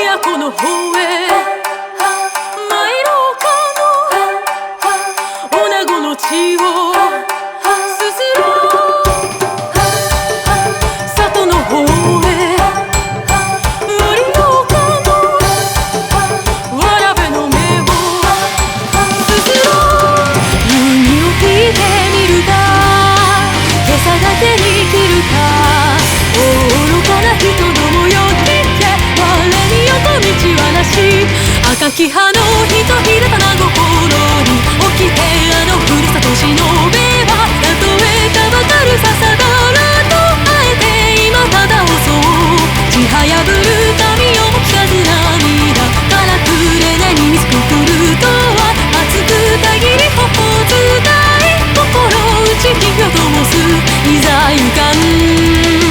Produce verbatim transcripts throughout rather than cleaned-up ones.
都の方へ参ろうかの女子の血をすすろう里の方へ降りようかのわらべの目をすすろう耳を聞いてみるか今朝だけに来るか愚かな人どもよ赤き葉のひとひら棚心に起きてあのふるさと忍べばたとえたばかる笹だらとあえて今ただ襲うちはやぶる髪をも聞かず涙からくれないに水くくるとは熱くたぎり頬伝い心打ち火を灯すいざゆかん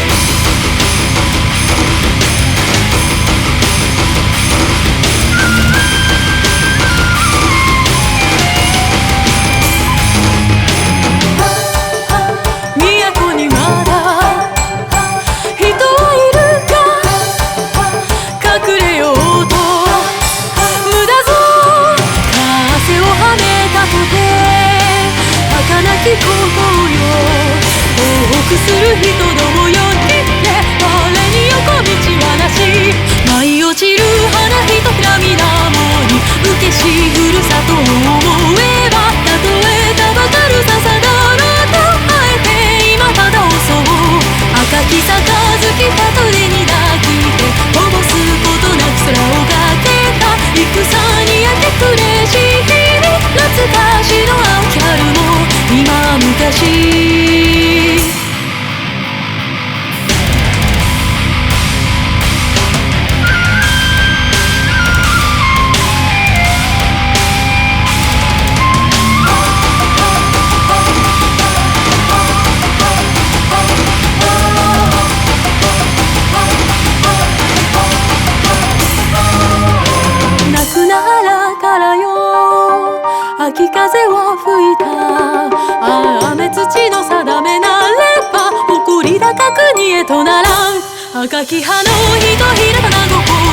する人どもよって我に横道はなし舞い落ちる花ひとひら水面に受けしふるさとを思えばたとえたばかる笹だらとあえて今ただ襲う赤き杯たとでに抱きてこぼすことなく空をかけた戦に明け暮れし日々懐かしの青き春も今昔秋風を吹いたああ雨土の定めなれば誇り高くにへとならん赤き葉のひとひら棚心